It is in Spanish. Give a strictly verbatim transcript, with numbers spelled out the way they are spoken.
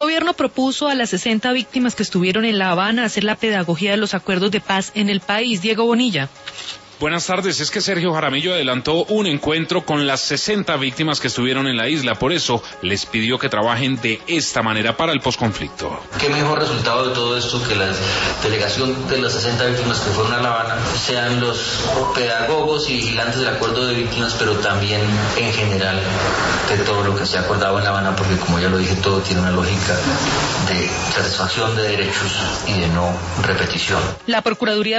El gobierno propuso a las sesenta víctimas que estuvieron en La Habana hacer la pedagogía de los acuerdos de paz en el país. Diego Bonilla. Buenas tardes, es que Sergio Jaramillo adelantó un encuentro con las sesenta víctimas que estuvieron en la isla, por eso les pidió que trabajen de esta manera para el posconflicto. ¿Qué mejor resultado de todo esto que la delegación de las sesenta víctimas que fueron a La Habana sean los pedagogos y vigilantes del acuerdo de víctimas, pero también en general de todo lo que se ha acordado en La Habana, porque como ya lo dije, todo tiene una lógica de satisfacción de derechos y de no repetición. La Procuraduría